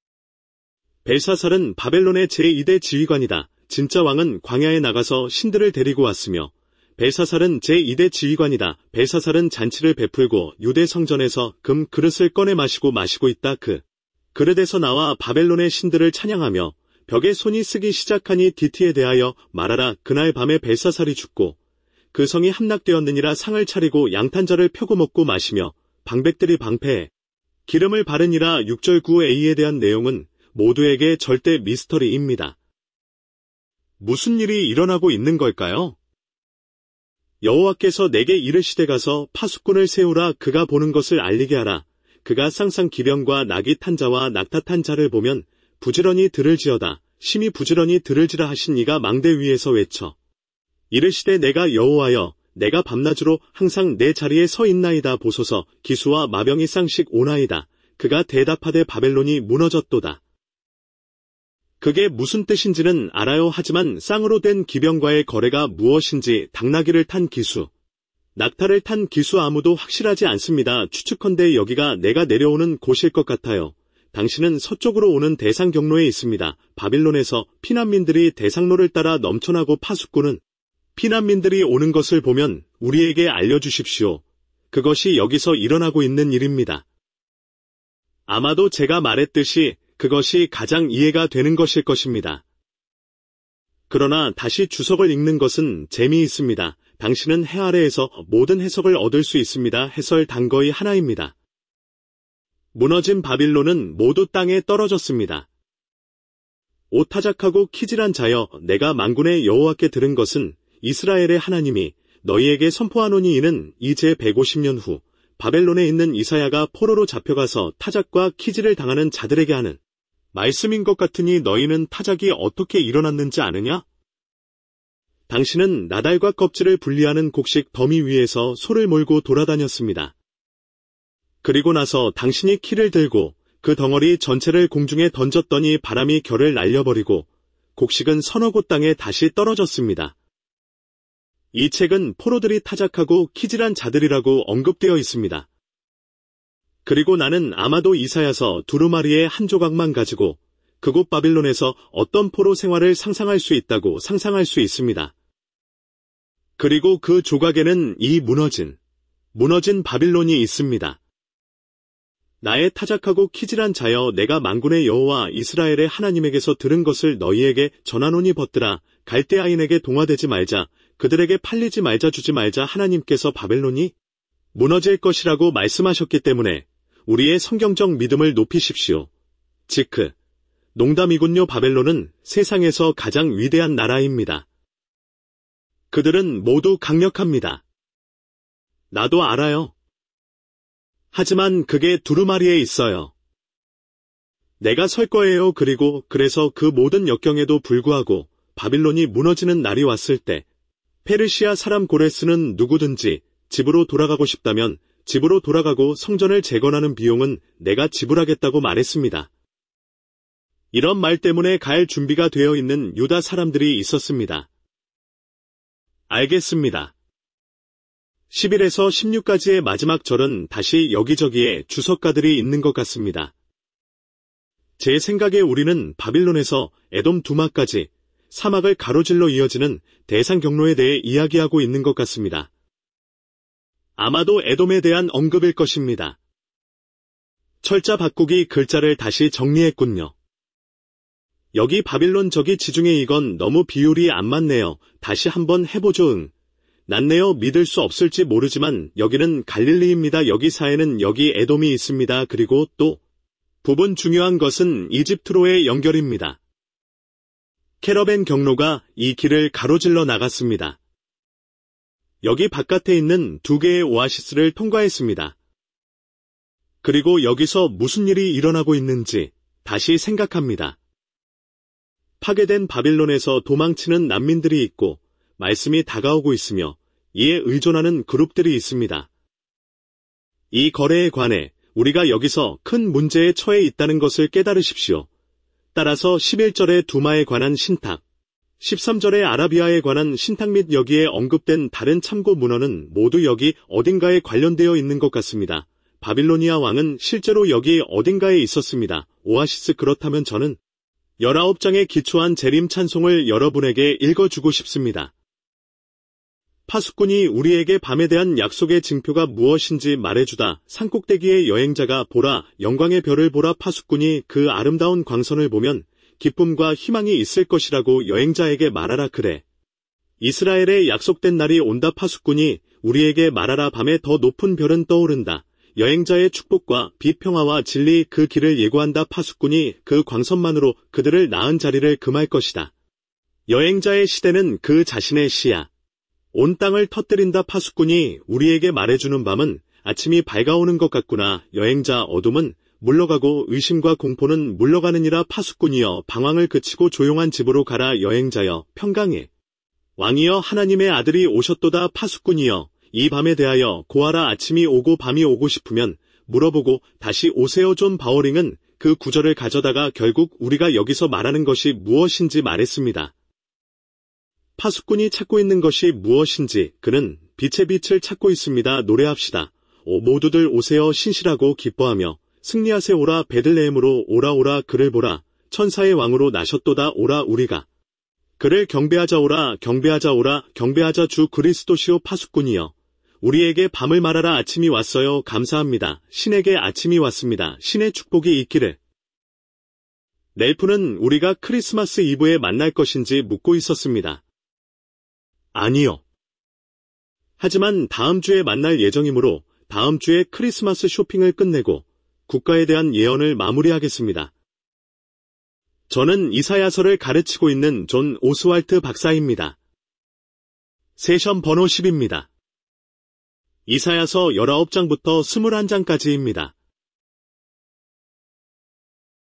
벨사살은 바벨론의 제이 대 지휘관이다. 진짜 왕은 광야에 나가서 신들을 데리고 왔으며 벨사살은 제이 대 지휘관이다. 벨사살은 잔치를 베풀고 유대 성전에서 금 그릇을 꺼내 마시고 마시고 있다. 그 그릇에서 나와 바벨론의 신들을 찬양하며 벽에 손이 쓰기 시작하니 디티에 대하여 말하라. 그날 밤에 벨사살이 죽고 그 성이 함락되었느니라. 상을 차리고 양탄자를 펴고 먹고 마시며 방백들이 방패에 기름을 바르니라. 육 절 구 에이에 대한 내용은 모두에게 절대 미스터리입니다. 무슨 일이 일어나고 있는 걸까요? 여호와께서 내게 이르시되 가서 파수꾼을 세우라. 그가 보는 것을 알리게 하라. 그가 쌍쌍 기병과 나귀 탄 자와 낙타 탄 자를 보면 부지런히 들을지어다. 심히 부지런히 들을지라 하신 이가 망대 위에서 외쳐 이르시되 내가 여호와여 내가 밤낮으로 항상 내 자리에 서 있나이다. 보소서 기수와 마병이 쌍씩 오나이다. 그가 대답하되 바벨론이 무너졌도다. 그게 무슨 뜻인지는 알아요. 하지만 쌍으로 된 기병과의 거래가 무엇인지 당나귀를 탄 기수, 낙타를 탄 기수 아무도 확실하지 않습니다. 추측컨대 여기가 내가 내려오는 곳일 것 같아요. 당신은 서쪽으로 오는 대상 경로에 있습니다. 바빌론에서 피난민들이 대상로를 따라 넘쳐나고 파수꾼은 피난민들이 오는 것을 보면 우리에게 알려주십시오. 그것이 여기서 일어나고 있는 일입니다. 아마도 제가 말했듯이 그것이 가장 이해가 되는 것일 것입니다. 그러나 다시 주석을 읽는 것은 재미있습니다. 당신은 해 아래에서 모든 해석을 얻을 수 있습니다. 해설 단거의 하나입니다. 무너진 바빌론은 모두 땅에 떨어졌습니다. 오타작하고 키질한 자여 내가 만군의 여호와께 들은 것은 이스라엘의 하나님이 너희에게 선포하노니 이는 이제 백오십 년 후 바벨론에 있는 이사야가 포로로 잡혀가서 타작과 키질을 당하는 자들에게 하는 말씀인 것 같으니 너희는 타작이 어떻게 일어났는지 아느냐? 당신은 나달과 껍질을 분리하는 곡식 더미 위에서 소를 몰고 돌아다녔습니다. 그리고 나서 당신이 키를 들고 그 덩어리 전체를 공중에 던졌더니 바람이 결을 날려버리고 곡식은 서너 곳 땅에 다시 떨어졌습니다. 이 책은 포로들이 타작하고 키질한 자들이라고 언급되어 있습니다. 그리고 나는 아마도 이사야서 두루마리의 한 조각만 가지고 그곳 바빌론에서 어떤 포로 생활을 상상할 수 있다고 상상할 수 있습니다. 그리고 그 조각에는 이 무너진, 무너진 바빌론이 있습니다. 나의 타작하고 키질한 자여 내가 만군의 여호와 이스라엘의 하나님에게서 들은 것을 너희에게 전하노니 벗들아 갈대아인에게 동화되지 말자 그들에게 팔리지 말자 주지 말자 하나님께서 바벨론이 무너질 것이라고 말씀하셨기 때문에 우리의 성경적 믿음을 높이십시오. 지크, 농담이군요. 바벨론은 세상에서 가장 위대한 나라입니다. 그들은 모두 강력합니다. 나도 알아요. 하지만 그게 두루마리에 있어요. 내가 설 거예요. 그리고 그래서 그 모든 역경에도 불구하고 바빌론이 무너지는 날이 왔을 때 페르시아 사람 고레스는 누구든지 집으로 돌아가고 싶다면 집으로 돌아가고 성전을 재건하는 비용은 내가 지불하겠다고 말했습니다. 이런 말 때문에 갈 준비가 되어 있는 유다 사람들이 있었습니다. 알겠습니다. 십일에서 십육까지의 마지막 절은 다시 여기저기에 주석가들이 있는 것 같습니다. 제 생각에 우리는 바빌론에서 에돔 두마까지 사막을 가로질러 이어지는 대상 경로에 대해 이야기하고 있는 것 같습니다. 아마도 에돔에 대한 언급일 것입니다. 철자 바꾸기 글자를 다시 정리했군요. 여기 바빌론 저기 지중해 이건 너무 비율이 안 맞네요. 다시 한번 해보죠. 응. 낫네요. 믿을 수 없을지 모르지만 여기는 갈릴리입니다. 여기 사해는 여기 에돔이 있습니다. 그리고 또 부분 중요한 것은 이집트로의 연결입니다. 캐러밴 경로가 이 길을 가로질러 나갔습니다. 여기 바깥에 있는 두 개의 오아시스를 통과했습니다. 그리고 여기서 무슨 일이 일어나고 있는지 다시 생각합니다. 파괴된 바빌론에서 도망치는 난민들이 있고 말씀이 다가오고 있으며 이에 의존하는 그룹들이 있습니다. 이 거래에 관해 우리가 여기서 큰 문제에 처해 있다는 것을 깨달으십시오. 따라서 십일 절의 두마에 관한 신탁, 십삼 절의 아라비아에 관한 신탁 및 여기에 언급된 다른 참고 문헌은 모두 여기 어딘가에 관련되어 있는 것 같습니다. 바빌로니아 왕은 실제로 여기 어딘가에 있었습니다. 오아시스 그렇다면 저는 열아홉 장에 기초한 재림 찬송을 여러분에게 읽어주고 싶습니다. 파수꾼이 우리에게 밤에 대한 약속의 징표가 무엇인지 말해주다. 산꼭대기의 여행자가 보라, 영광의 별을 보라. 파수꾼이 그 아름다운 광선을 보면 기쁨과 희망이 있을 것이라고 여행자에게 말하라. 그래. 이스라엘의 약속된 날이 온다. 파수꾼이 우리에게 말하라. 밤에 더 높은 별은 떠오른다. 여행자의 축복과 비평화와 진리 그 길을 예고한다. 파수꾼이 그 광선만으로 그들을 낳은 자리를 금할 것이다. 여행자의 시대는 그 자신의 시야. 온 땅을 터뜨린다. 파수꾼이 우리에게 말해주는 밤은 아침이 밝아오는 것 같구나. 여행자 어둠은 물러가고 의심과 공포는 물러가느니라. 파수꾼이여 방황을 그치고 조용한 집으로 가라. 여행자여 평강에 왕이여 하나님의 아들이 오셨도다. 파수꾼이여 이 밤에 대하여 고하라. 아침이 오고 밤이 오고 싶으면 물어보고 다시 오세요. 존 바워링은 그 구절을 가져다가 결국 우리가 여기서 말하는 것이 무엇인지 말했습니다. 파수꾼이 찾고 있는 것이 무엇인지 그는 빛의 빛을 찾고 있습니다. 노래합시다. 오 모두들 오세요. 신실하고 기뻐하며 승리하세. 오라 베들레헴으로 오라 오라 그를 보라. 천사의 왕으로 나셨도다. 오라 우리가 그를 경배하자. 오라 경배하자. 오라 경배하자. 주 그리스도시오. 파수꾼이여 우리에게 밤을 말하라. 아침이 왔어요. 감사합니다. 신에게 아침이 왔습니다. 신의 축복이 있기를. 넬프는 우리가 크리스마스 이브에 만날 것인지 묻고 있었습니다. 아니요. 하지만 다음 주에 만날 예정이므로 다음 주에 크리스마스 쇼핑을 끝내고 국가에 대한 예언을 마무리하겠습니다. 저는 이사야서를 가르치고 있는 존 오스왈트 박사입니다. 세션 번호 십입니다. 이사야서 십구 장부터 이십일 장까지입니다.